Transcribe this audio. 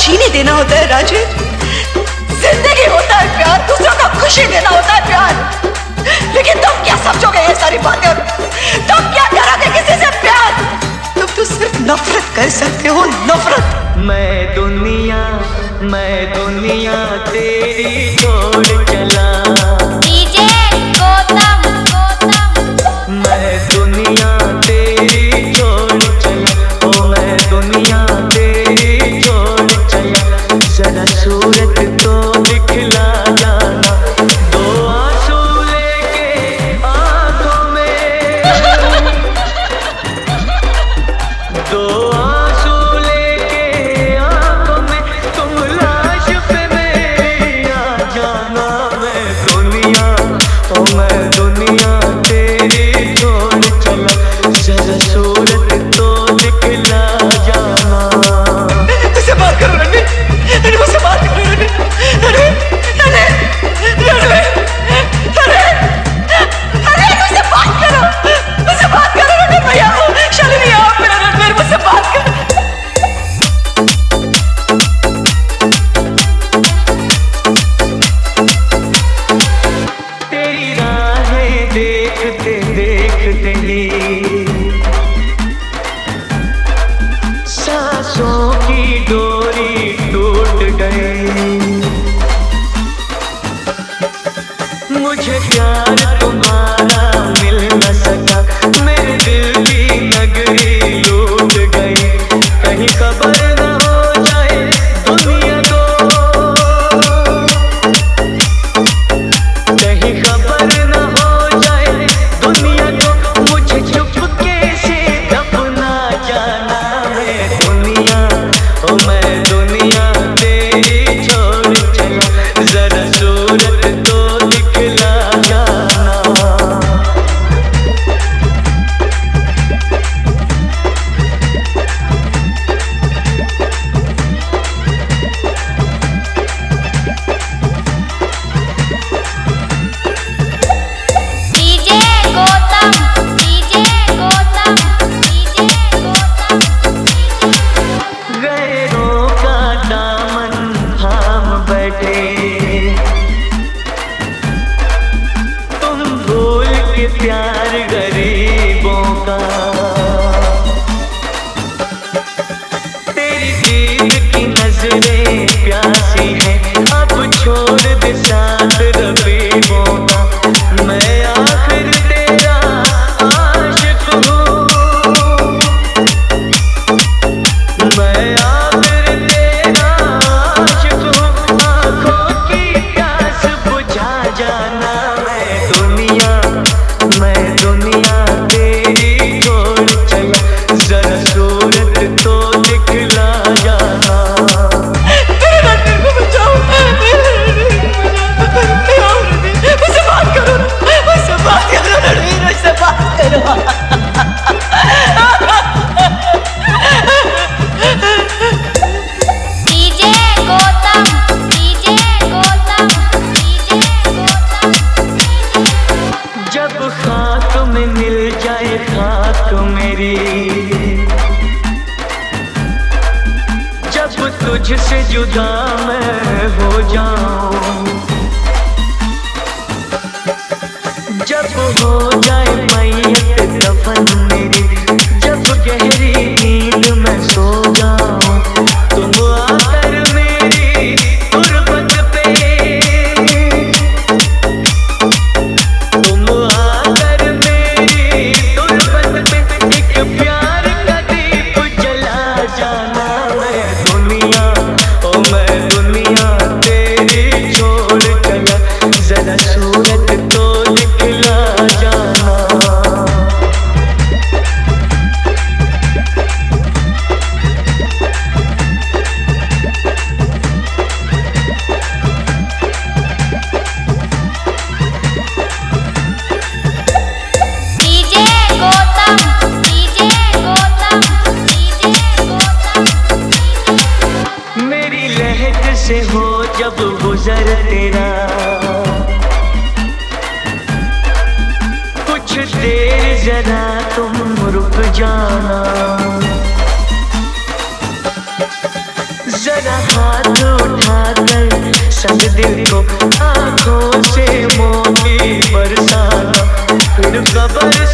जीने देना होता है राजेश, जिंदगी होता है प्यार, दूसरों को खुशी देना होता है प्यार। लेकिन तुम क्या समझोगे ये सारी बातें? तुम क्या करोगे किसी से प्यार? तुम तो सिर्फ नफरत कर सकते हो, नफरत। मैं दुनिया तेरी छोड़ चला, डीजे गौतम मैं दुनिया तेरी छोड़ चला, ओ मैं दुनिया तेरी छोड़ चला। जरा सूरत तो दिखला जाना, दो आंसू लेके आंखों में, दो आंसू लेके आंखों में, तुम लाश पे मेरी आ जाना। मैं दुनिया, ओ मैं दुनिया तेरी छोड़ चला, जरा सूरत तो दिखला जाना। मुझसे बात करो रणवीर, मुझसे बात करो रणवीर, मुझसे बात करो, मुझसे बात करो रणवीर भैया, शालिनी आप मेरा रणवीर, मुझसे बात करो। तेरी राहें देखते देखते ही सांसों की डोरी टूट गई। मुझे प्यार तुम्हारा मिल न सका, मेरे दिल की नगरी लूट गई। कहीं खबर न हो जाए दुनिया को, कहीं खबर न हो जाए दुनिया को, मुझे चुपके से दफना जाना। मैं दुनिया, ओ मैं दुनिया तेरी छोड़ चला, जरा सूरत तो दिखला जाना। डीजे गौतम गैरों का दामन थाम बैठे, तुम भूल के प्यार गरीबों का। तेरी दीद की नजरें प्यासी हैं, अब छोड़ दे साथ रफीकों का। मैं आखिर तेरा आशिक हूँ, मैं आखिर तेरा आशिक हूँ, आँखों की प्यास बुझा जाना। मैं दुनिया तेरी छोड़ चला, जरा सूरत तो दिखला जाना। तेरे रणवीर को बचाओ, मुझसे बात करो, मुझसे बात करो रणवीर, मुझसे बात करो। डीजे गौतम जब खाक में मिल जाए खाक मेरी, जब तुझसे जुदा मैं हो जाऊं, जब हो जाए मैयत दफन मेरी, जब गहरी नींद में सो जाऊं, तुम आकर मेरी गुर्बत पे, तुम आकर मेरी गुर्बत पे एक प्यार का दीप जला जाना। मैं दुनिया, ओ मैं दुनिया तेरी छोड़ चला, जरा सूरत तो दिखला जाना। डीजे गौतम मेरी लहक से हो जब गुजर तेरा, कुछ देर जरा तुम रुक जाना। जरा मेरा हाथ उठाकर संग दिल को आंखों से मोती बरसाना, फिर खबर